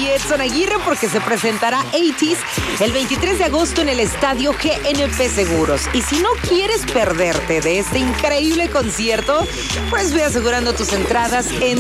y Edson Aguirre porque se presentará ATEEZ el 23 de agosto en el estadio GNP Seguros. Y si no quieres perderte de este increíble concierto, pues ve asegurando tus entradas en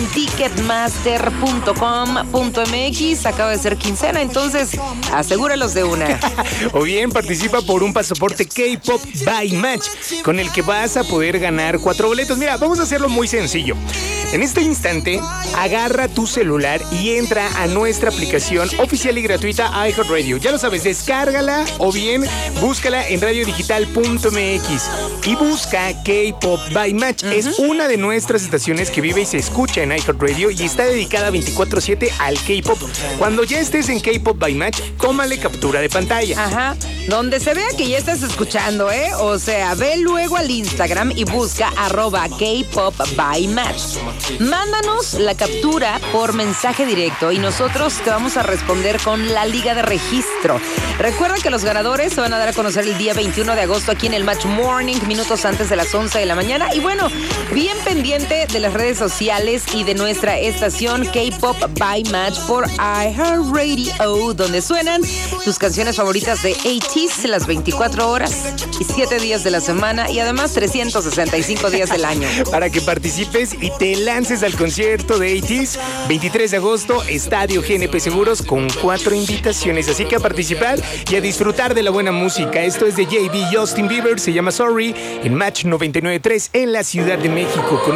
ticketmaster.com.mx. Acaba de ser quincena, entonces asegúralos de una. O bien participa por un pasaporte K-Pop by Match, con el que vas a poder ganar 4 boletos. Mira, vamos a hacerlo muy sencillo. En este instante, agarra tu celular y entra a nuestra aplicación oficial y gratuita iHeartRadio. Ya lo sabes, descárgala o bien búscala en radiodigital.mx y busca K-Pop by Match. Es una de nuestras estaciones que vive y se escucha en iHeartRadio y está dedicada 24/7 al K-Pop. Cuando ya estés en K-Pop by Match, tómale captura de pantalla. Ajá, donde se vea que ya estás escuchando, ¿eh? O sea, ve luego al Instagram y busca @K-Pop by Match. Mándanos la captura por mensaje directo y nosotros te vamos a responder con la liga de registro. Recuerda que los ganadores se van a dar a conocer el día 21 de agosto aquí en el Match Morning, minutos antes de las 11 de la mañana. Y bueno, bien pendiente de las redes sociales y de nuestra estación K-Pop by Match por iHeartRadio, donde suenan tus canciones favoritas de ATEEZ las 24 horas y 7 días de la semana y además 365 días del año. Para que participes y te lances al concierto de ATEEZ, 23 de agosto, Estadio GNP Seguros, con 4 invitaciones. Así que a participar y a disfrutar de la buena música. Esto es de JB Justin Bieber, se llama Sorry, en Match 99.3 en la Ciudad de México.